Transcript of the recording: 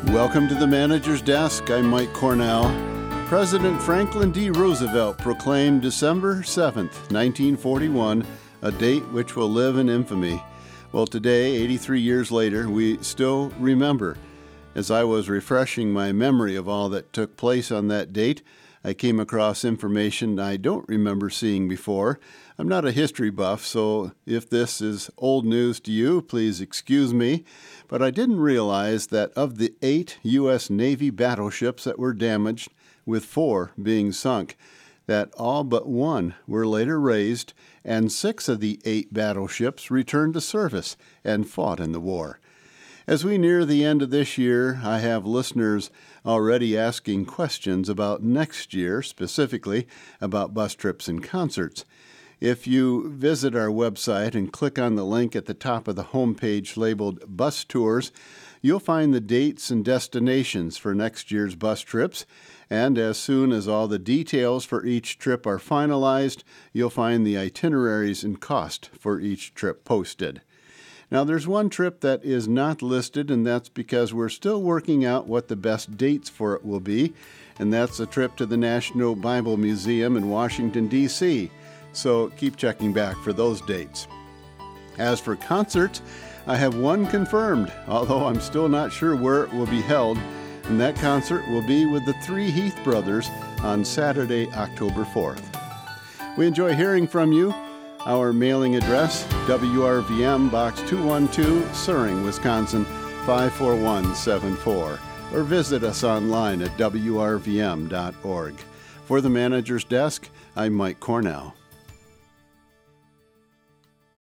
Welcome to the Manager's Desk. I'm Mike Cornell. President Franklin D. Roosevelt proclaimed December 7th, 1941, a date which will live in infamy. Well, today, 83 years later, we still remember. As I was refreshing my memory of all that took place on that date, I came across information I don't remember seeing before. I'm not a history buff, so if this is old news to you, please excuse me. But I didn't realize that of the 8 U.S. Navy battleships that were damaged, with 4 being sunk, that all but 1 were later raised, and 6 of the 8 battleships returned to service and fought in the war. As we near the end of this year, I have listeners already asking questions about next year, specifically about bus trips and concerts. If you visit our website and click on the link at the top of the homepage labeled Bus Tours, you'll find the dates and destinations for next year's bus trips, and as soon as all the details for each trip are finalized, you'll find the itineraries and cost for each trip posted. Now, there's one trip that is not listed, and that's because we're still working out what the best dates for it will be, and that's a trip to the National Bible Museum in Washington, D.C., so keep checking back for those dates. As for concerts, I have one confirmed, although I'm still not sure where it will be held, and that concert will be with the Three Heath Brothers on Saturday, October 4th. We enjoy hearing from you. Our mailing address, WRVM Box 212, Suring, Wisconsin, 54174, or visit us online at wrvm.org. For the Manager's Desk, I'm Mike Cornell.